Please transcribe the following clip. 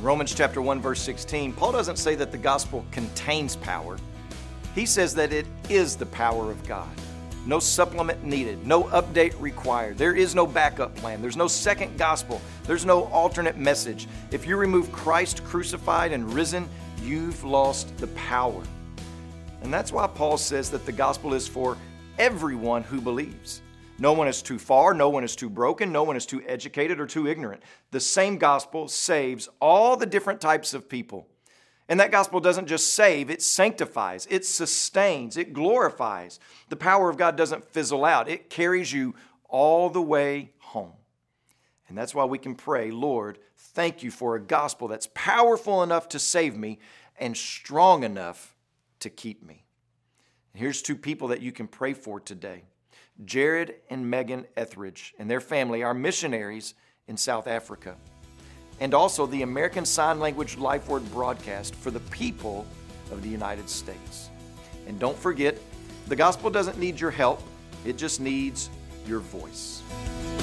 Romans chapter 1, verse 16, Paul doesn't say that the gospel contains power. He says that it is the power of God. No supplement needed, no update required. There is no backup plan. There's no second gospel. There's no alternate message. If you remove Christ crucified and risen, you've lost the power. And that's why Paul says that the gospel is for everyone who believes. No one is too far, no one is too broken, no one is too educated or too ignorant. The same gospel saves all the different types of people. And that gospel doesn't just save, it sanctifies, it sustains, it glorifies. The power of God doesn't fizzle out. It carries you all the way home. And that's why we can pray, Lord, thank you for a gospel that's powerful enough to save me and strong enough to keep me. And here's two people that you can pray for today. Jared and Megan Etheridge and their family are missionaries in South Africa. And also the American Sign Language Life Word broadcast for the people of the United States. And don't forget, the gospel doesn't need your help, it just needs your voice.